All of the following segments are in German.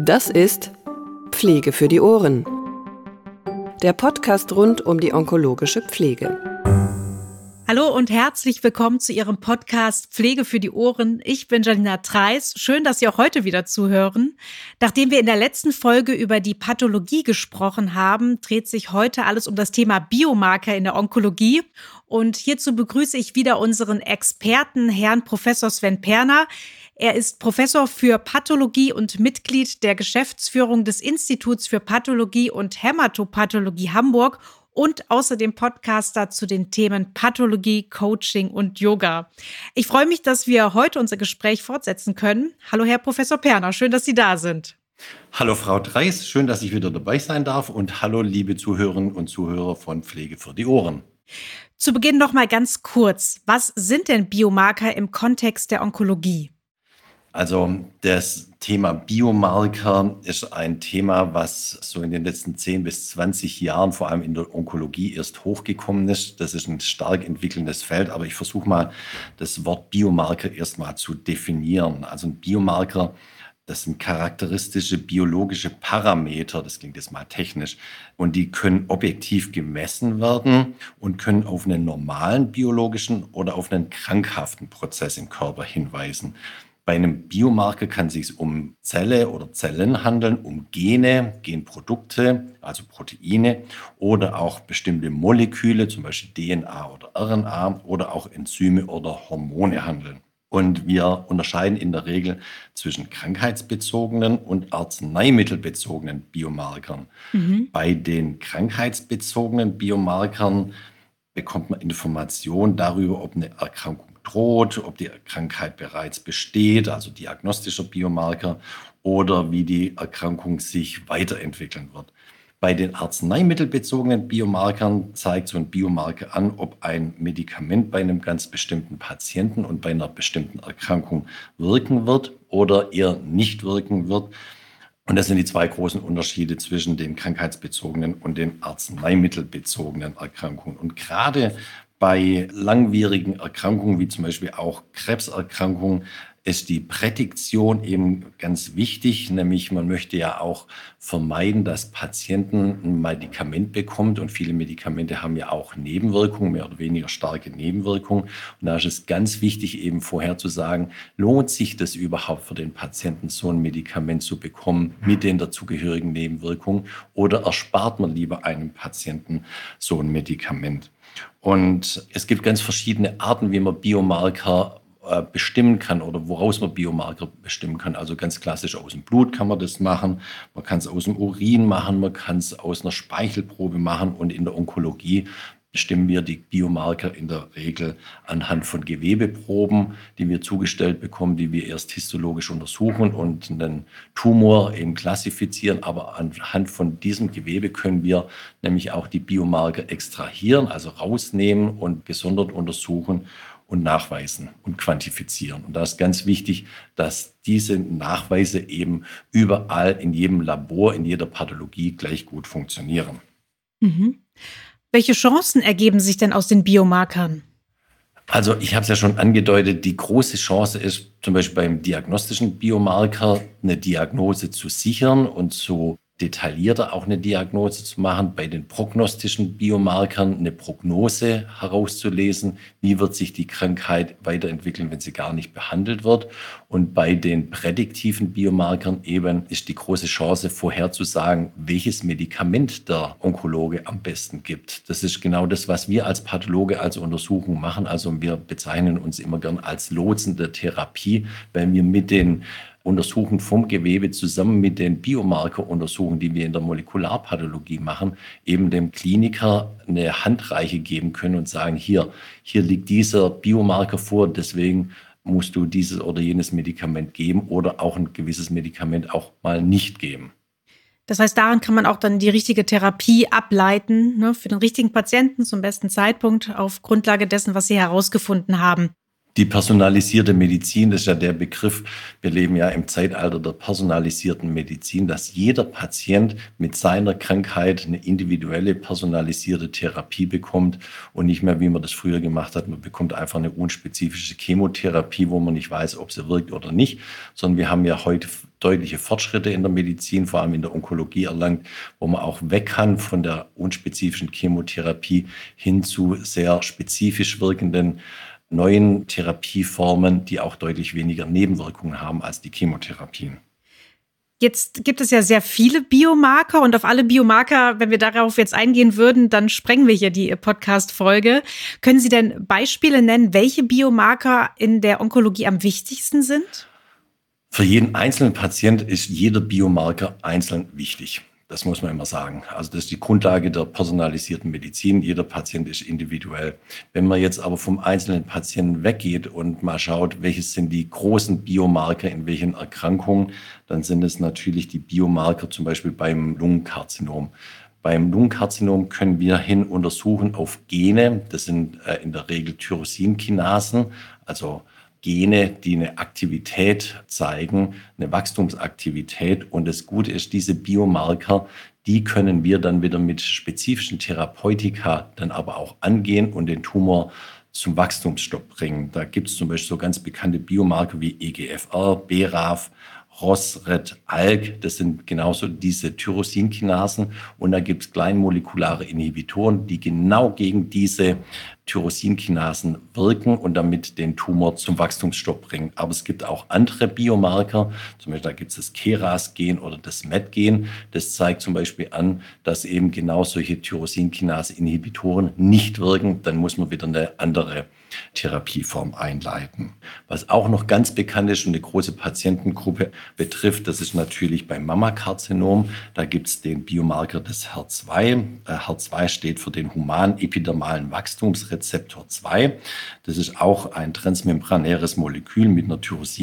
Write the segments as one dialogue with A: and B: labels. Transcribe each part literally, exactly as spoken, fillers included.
A: Das ist Pflege für die Ohren. Der Podcast rund um die onkologische Pflege.
B: Hallo und herzlich willkommen zu Ihrem Podcast Pflege für die Ohren. Ich bin Janina Treis. Schön, dass Sie auch heute wieder zuhören. Nachdem wir in der letzten Folge über die Pathologie gesprochen haben, dreht sich heute alles um das Thema Biomarker in der Onkologie. Und hierzu begrüße ich wieder unseren Experten, Herrn Professor Sven Perner. Er ist Professor für Pathologie und Mitglied der Geschäftsführung des Instituts für Pathologie und Hämatopathologie Hamburg und außerdem Podcaster zu den Themen Pathologie, Coaching und Yoga. Ich freue mich, dass wir heute unser Gespräch fortsetzen können. Hallo, Herr Professor Perner, schön, dass Sie da sind.
C: Hallo, Frau Treis, schön, dass ich wieder dabei sein darf. Und hallo, liebe Zuhörerinnen und Zuhörer von Pflege für die Ohren.
B: Zu Beginn noch mal ganz kurz. Was sind denn Biomarker im Kontext der Onkologie?
C: Also das Thema Biomarker ist ein Thema, was so in den letzten zehn bis zwanzig Jahren vor allem in der Onkologie erst hochgekommen ist. Das ist ein stark entwickelndes Feld, aber ich versuche mal das Wort Biomarker erstmal zu definieren. Also ein Biomarker, das sind charakteristische biologische Parameter, das klingt jetzt mal technisch, und die können objektiv gemessen werden und können auf einen normalen biologischen oder auf einen krankhaften Prozess im Körper hinweisen. Bei einem Biomarker kann es sich um Zelle oder Zellen handeln, um Gene, Genprodukte, also Proteine oder auch bestimmte Moleküle, zum Beispiel D N A oder R N A oder auch Enzyme oder Hormone handeln. Und wir unterscheiden in der Regel zwischen krankheitsbezogenen und arzneimittelbezogenen Biomarkern. Mhm. Bei den krankheitsbezogenen Biomarkern bekommt man Informationen darüber, ob eine Erkrankung droht, ob die Krankheit bereits besteht, also diagnostischer Biomarker, oder wie die Erkrankung sich weiterentwickeln wird. Bei den arzneimittelbezogenen Biomarkern zeigt so ein Biomarker an, ob ein Medikament bei einem ganz bestimmten Patienten und bei einer bestimmten Erkrankung wirken wird oder eher nicht wirken wird. Und das sind die zwei großen Unterschiede zwischen den krankheitsbezogenen und den arzneimittelbezogenen Erkrankungen. Und gerade bei langwierigen Erkrankungen, wie zum Beispiel auch Krebserkrankungen, ist die Prädiktion eben ganz wichtig. Nämlich man möchte ja auch vermeiden, dass Patienten ein Medikament bekommen. Und viele Medikamente haben ja auch Nebenwirkungen, mehr oder weniger starke Nebenwirkungen. Und da ist es ganz wichtig, eben vorherzusagen, lohnt sich das überhaupt für den Patienten, so ein Medikament zu bekommen mit den dazugehörigen Nebenwirkungen? Oder erspart man lieber einem Patienten so ein Medikament? Und es gibt ganz verschiedene Arten, wie man Biomarker äh, bestimmen kann oder woraus man Biomarker bestimmen kann. Also ganz klassisch aus dem Blut kann man das machen, man kann es aus dem Urin machen, man kann es aus einer Speichelprobe machen und in der Onkologie bestimmen wir die Biomarker in der Regel anhand von Gewebeproben, die wir zugestellt bekommen, die wir erst histologisch untersuchen und einen Tumor eben klassifizieren. Aber anhand von diesem Gewebe können wir nämlich auch die Biomarker extrahieren, also rausnehmen und gesondert untersuchen und nachweisen und quantifizieren. Und da ist ganz wichtig, dass diese Nachweise eben überall in jedem Labor, in jeder Pathologie gleich gut funktionieren.
B: Mhm. Welche Chancen ergeben sich denn aus den Biomarkern?
C: Also ich habe es ja schon angedeutet, die große Chance ist zum Beispiel beim diagnostischen Biomarker eine Diagnose zu sichern und so detaillierter auch eine Diagnose zu machen, bei den prognostischen Biomarkern eine Prognose herauszulesen, wie wird sich die Krankheit weiterentwickeln, wenn sie gar nicht behandelt wird. Und bei den prädiktiven Biomarkern eben ist die große Chance vorherzusagen, welches Medikament der Onkologe am besten gibt. Das ist genau das, was wir als Pathologe als Untersuchung machen. Also wir bezeichnen uns immer gern als Lotsen der Therapie, weil wir mit den Untersuchungen vom Gewebe zusammen mit den Biomarkeruntersuchungen, die wir in der Molekularpathologie machen, eben dem Kliniker eine Handreiche geben können und sagen, hier, hier liegt dieser Biomarker vor, deswegen musst du dieses oder jenes Medikament geben oder auch ein gewisses Medikament auch mal nicht geben.
B: Das heißt, daran kann man auch dann die richtige Therapie ableiten, ne, für den richtigen Patienten zum besten Zeitpunkt auf Grundlage dessen, was Sie herausgefunden haben.
C: Die personalisierte Medizin, das ist ja der Begriff, wir leben ja im Zeitalter der personalisierten Medizin, dass jeder Patient mit seiner Krankheit eine individuelle personalisierte Therapie bekommt und nicht mehr, wie man das früher gemacht hat, man bekommt einfach eine unspezifische Chemotherapie, wo man nicht weiß, ob sie wirkt oder nicht, sondern wir haben ja heute deutliche Fortschritte in der Medizin, vor allem in der Onkologie erlangt, wo man auch weg kann von der unspezifischen Chemotherapie hin zu sehr spezifisch wirkenden neuen Therapieformen, die auch deutlich weniger Nebenwirkungen haben als die Chemotherapien.
B: Jetzt gibt es ja sehr viele Biomarker und auf alle Biomarker, wenn wir darauf jetzt eingehen würden, dann sprengen wir hier die Podcast-Folge. Können Sie denn Beispiele nennen, welche Biomarker in der Onkologie am wichtigsten sind?
C: Für jeden einzelnen Patient ist jeder Biomarker einzeln wichtig. Das muss man immer sagen. Also das ist die Grundlage der personalisierten Medizin. Jeder Patient ist individuell. Wenn man jetzt aber vom einzelnen Patienten weggeht und mal schaut, welches sind die großen Biomarker in welchen Erkrankungen, dann sind es natürlich die Biomarker zum Beispiel beim Lungenkarzinom. Beim Lungenkarzinom können wir hin untersuchen auf Gene. Das sind äh, in der Regel Tyrosinkinasen, also Gene, die eine Aktivität zeigen, eine Wachstumsaktivität. Und das Gute ist, diese Biomarker, die können wir dann wieder mit spezifischen Therapeutika dann aber auch angehen und den Tumor zum Wachstumsstopp bringen. Da gibt es zum Beispiel so ganz bekannte Biomarker wie E G F R, B R A F, R O S, R E T, A L K. Das sind genauso diese Tyrosinkinasen. Und da gibt es kleinmolekulare Inhibitoren, die genau gegen diese Tyrosinkinasen wirken und damit den Tumor zum Wachstumsstopp bringen. Aber es gibt auch andere Biomarker, zum Beispiel da gibt es das K R A S-Gen oder das M E T-Gen. Das zeigt zum Beispiel an, dass eben genau solche Tyrosinkinase-Inhibitoren nicht wirken. Dann muss man wieder eine andere Therapieform einleiten. Was auch noch ganz bekannt ist und eine große Patientengruppe betrifft, das ist natürlich beim Mammakarzinom. Da gibt es den Biomarker des H E R zwei. H E R zwei steht für den humanen epidermalen Wachstumsrezeptor zwei. Das ist auch ein transmembranäres Molekül mit einer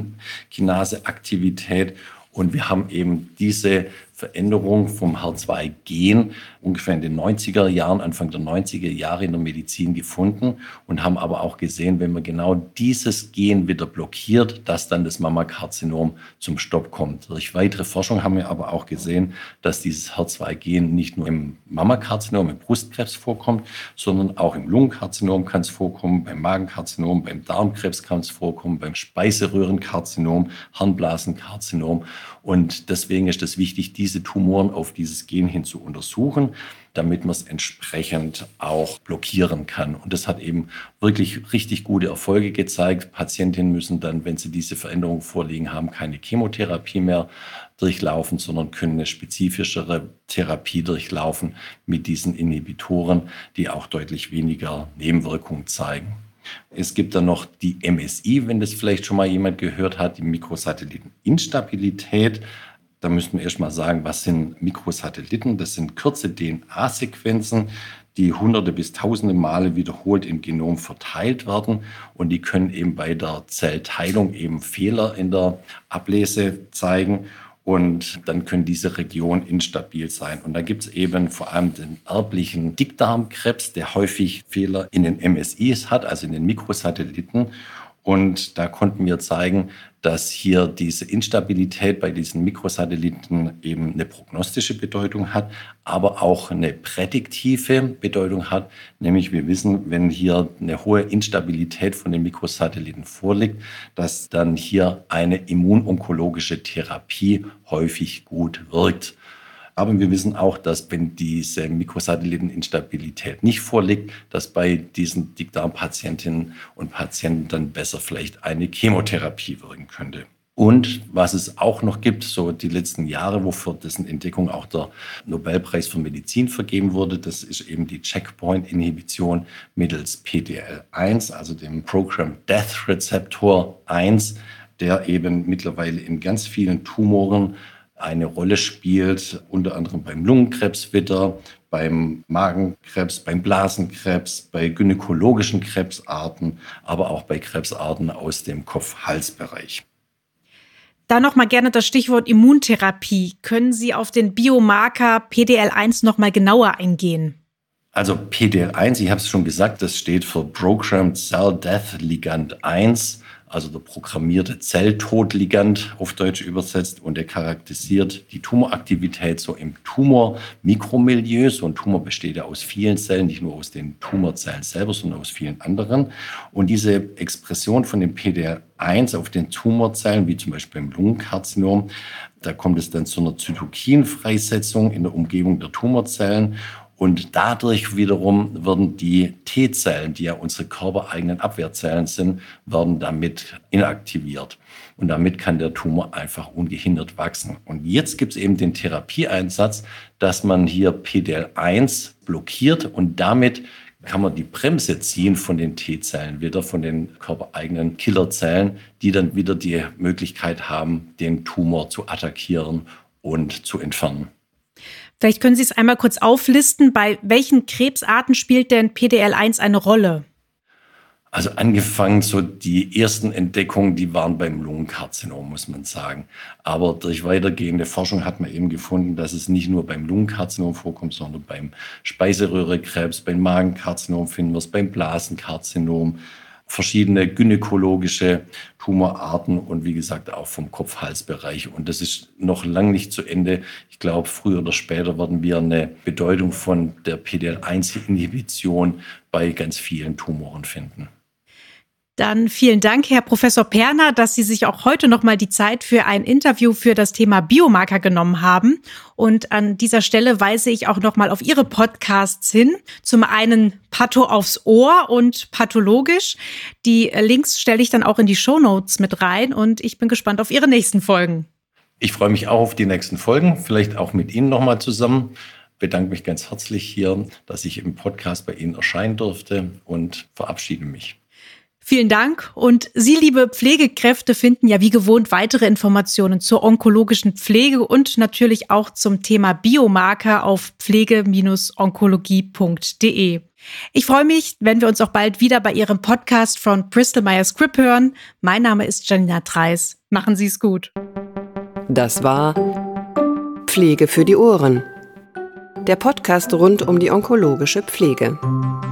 C: Tyrosinkinase-Aktivität. Und wir haben eben diese Veränderung vom H E R zwei Gen ungefähr in den neunziger Jahren, Anfang der neunziger Jahre in der Medizin gefunden und haben aber auch gesehen, wenn man genau dieses Gen wieder blockiert, dass dann das Mammakarzinom zum Stopp kommt. Durch weitere Forschung haben wir aber auch gesehen, dass dieses H E R zwei Gen nicht nur im Mammakarzinom, im Brustkrebs vorkommt, sondern auch im Lungenkarzinom kann es vorkommen, beim Magenkarzinom, beim Darmkrebs kann es vorkommen, beim Speiseröhrenkarzinom, Harnblasenkarzinom. Und deswegen ist es wichtig, diese Tumoren auf dieses Gen hin zu untersuchen, damit man es entsprechend auch blockieren kann. Und das hat eben wirklich richtig gute Erfolge gezeigt. Patientinnen müssen dann, wenn sie diese Veränderung vorliegen haben, keine Chemotherapie mehr durchlaufen, sondern können eine spezifischere Therapie durchlaufen mit diesen Inhibitoren, die auch deutlich weniger Nebenwirkungen zeigen. Es gibt dann noch die M S I, wenn das vielleicht schon mal jemand gehört hat, die Mikrosatelliteninstabilität. Da müssten wir erst mal sagen, was sind Mikrosatelliten? Das sind kurze D N A-Sequenzen, die hunderte bis tausende Male wiederholt im Genom verteilt werden. Und die können eben bei der Zellteilung eben Fehler in der Ablese zeigen. Und dann können diese Regionen instabil sein. Und da gibt es eben vor allem den erblichen Dickdarmkrebs, der häufig Fehler in den M S Is hat, also in den Mikrosatelliten. Und da konnten wir zeigen, dass hier diese Instabilität bei diesen Mikrosatelliten eben eine prognostische Bedeutung hat, aber auch eine prädiktive Bedeutung hat. Nämlich wir wissen, wenn hier eine hohe Instabilität von den Mikrosatelliten vorliegt, dass dann hier eine immunonkologische Therapie häufig gut wirkt. Aber wir wissen auch, dass wenn diese Mikrosatelliteninstabilität nicht vorliegt, dass bei diesen Dickdarmpatientinnen und Patienten dann besser vielleicht eine Chemotherapie wirken könnte. Und was es auch noch gibt, so die letzten Jahre, wofür dessen Entdeckung auch der Nobelpreis für Medizin vergeben wurde, das ist eben die Checkpoint-Inhibition mittels P D L eins, also dem Programmed Death Receptor eins, der eben mittlerweile in ganz vielen Tumoren eine Rolle spielt, unter anderem beim Lungenkrebs wieder, beim Magenkrebs, beim Blasenkrebs, bei gynäkologischen Krebsarten, aber auch bei Krebsarten aus dem Kopf-Hals-Bereich.
B: Da noch mal gerne das Stichwort Immuntherapie. Können Sie auf den Biomarker P D L eins noch mal genauer eingehen?
C: Also P D L eins, ich habe es schon gesagt, das steht für Programmed Cell Death Ligand eins, also der programmierte Zelltodligand auf Deutsch übersetzt, und der charakterisiert die Tumoraktivität so im Tumormikromilieu. So ein Tumor besteht ja aus vielen Zellen, nicht nur aus den Tumorzellen selber, sondern aus vielen anderen. Und diese Expression von dem P D L eins auf den Tumorzellen, wie zum Beispiel beim Lungenkarzinom, da kommt es dann zu einer Zytokinfreisetzung in der Umgebung der Tumorzellen. Und dadurch wiederum werden die T-Zellen, die ja unsere körpereigenen Abwehrzellen sind, werden damit inaktiviert. Und damit kann der Tumor einfach ungehindert wachsen. Und jetzt gibt es eben den Therapieeinsatz, dass man hier P D L eins blockiert, und damit kann man die Bremse ziehen von den T-Zellen, wieder von den körpereigenen Killerzellen, die dann wieder die Möglichkeit haben, den Tumor zu attackieren und zu entfernen.
B: Vielleicht können Sie es einmal kurz auflisten, bei welchen Krebsarten spielt denn P D L eins eine Rolle?
C: Also angefangen, so die ersten Entdeckungen, die waren beim Lungenkarzinom, muss man sagen. Aber durch weitergehende Forschung hat man eben gefunden, dass es nicht nur beim Lungenkarzinom vorkommt, sondern beim Speiseröhrekrebs, beim Magenkarzinom finden wir es, beim Blasenkarzinom, verschiedene gynäkologische Tumorarten und wie gesagt auch vom Kopf-Hals-Bereich. Und das ist noch lang nicht zu Ende. Ich glaube, früher oder später werden wir eine Bedeutung von der P D L eins Inhibition bei ganz vielen Tumoren finden.
B: Dann vielen Dank, Herr Professor Perner, dass Sie sich auch heute noch mal die Zeit für ein Interview für das Thema Biomarker genommen haben. Und an dieser Stelle weise ich auch noch mal auf Ihre Podcasts hin. Zum einen Patho aufs Ohr und Pathologisch. Die Links stelle ich dann auch in die Shownotes mit rein, und ich bin gespannt auf Ihre nächsten Folgen.
C: Ich freue mich auch auf die nächsten Folgen, vielleicht auch mit Ihnen noch mal zusammen. Ich bedanke mich ganz herzlich hier, dass ich im Podcast bei Ihnen erscheinen durfte, und verabschiede mich.
B: Vielen Dank. Und Sie, liebe Pflegekräfte, finden ja wie gewohnt weitere Informationen zur onkologischen Pflege und natürlich auch zum Thema Biomarker auf pflege Bindestrich onkologie punkt de. Ich freue mich, wenn wir uns auch bald wieder bei Ihrem Podcast von Bristol Myers Squibb hören. Mein Name ist Janina Treis. Machen Sie es gut.
A: Das war Pflege für die Ohren. Der Podcast rund um die onkologische Pflege.